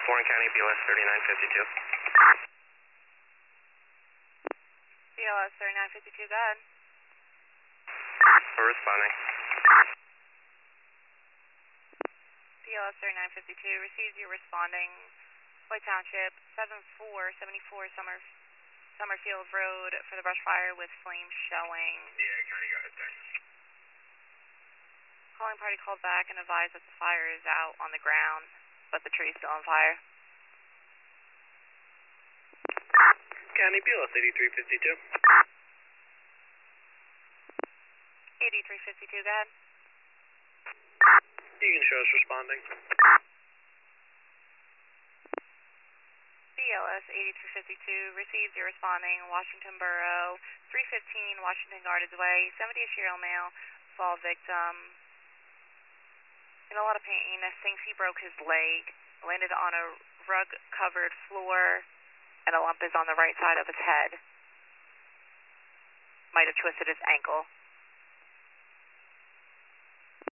Warren County, BLS 3952. BLS 3952, go ahead. We're responding. BLS 3952, receives you responding. White Township, 7474 Summerfield Road for the brush fire with flames showing. Yeah, County, go ahead, sir. Calling party called back and advised that the fire is out on the ground, but the tree is still on fire. County, BLS 8352. 8352, go ahead. You can show us responding. BLS 8352, receives your responding. Washington Borough, 315 Washington Gardens Way, 70-year-old male, fall victim. In a lot of pain, thinks he broke his leg, landed on a rug-covered floor, and a lump is on the right side of his head. Might have twisted his ankle.